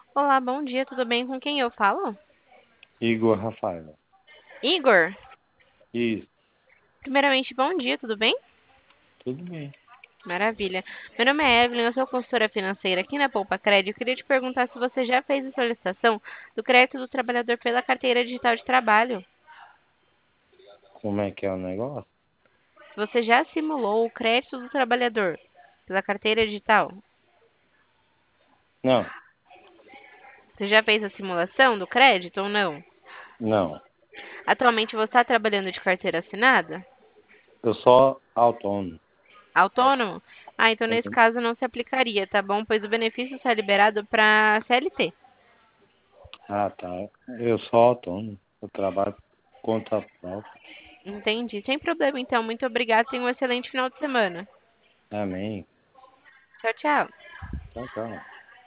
Olá, bom dia, tudo bem? Com quem eu falo? Igor Rafael. Igor. Isso, Primeiramente, bom dia, tudo bem? tudo bem. Maravilha. Meu nome é Evelyn, eu sou consultora financeira aqui na Poupa Crédito. Eu queria te perguntar se você já fez a solicitação do crédito do trabalhador pela carteira digital de trabalho. Como é que é o negócio? Se você já simulou o crédito do trabalhador pela carteira digital. Não, Você já fez a simulação do crédito ou não? não. Atualmente você está trabalhando de carteira assinada? Eu sou autônomo. Autônomo? Ah, então nesse caso não se aplicaria, tá bom? Pois o benefício está liberado para CLT. Ah, tá. Eu sou autônomo. Eu trabalho por conta própria. Entendi. Sem problema, então. Muito obrigada. Tenha um excelente final de semana. Amém. Tchau, tchau. Tchau, tchau.